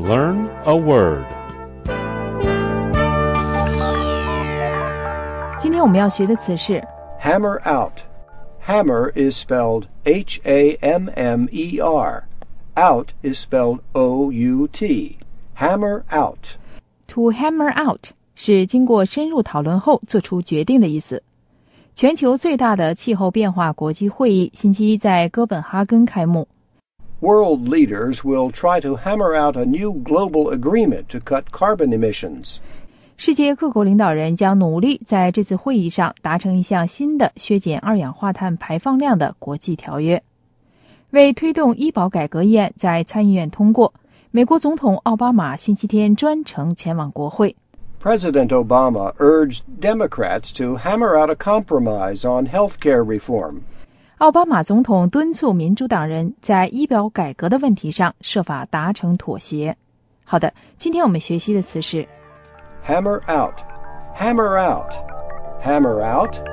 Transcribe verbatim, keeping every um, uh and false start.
Learn a word. 今天我们要学的词是 Hammer out. Hammer is spelled H A M M E R. Out is spelled O U T. Hammer out. To hammer out 是经过深入讨论后做出决定的意思。全球最大的气候变化国际会议星期一在哥本哈根开幕。 World leaders will try to hammer out a new global agreement to cut carbon emissions. 世界各国领导人将努力在这次会议上达成一项新的削减二氧化碳排放量的国际条约。为推动医保改革议案在参议院通过，美国总统奥巴马星期天专程前往国会。 President Obama urged Democrats to hammer out a compromise on health care reform. 奥巴马总统敦促民主党人在医保改革的问题上设法达成妥协。好的，今天我们学习的词是 Hammer out. Hammer out. Hammer out.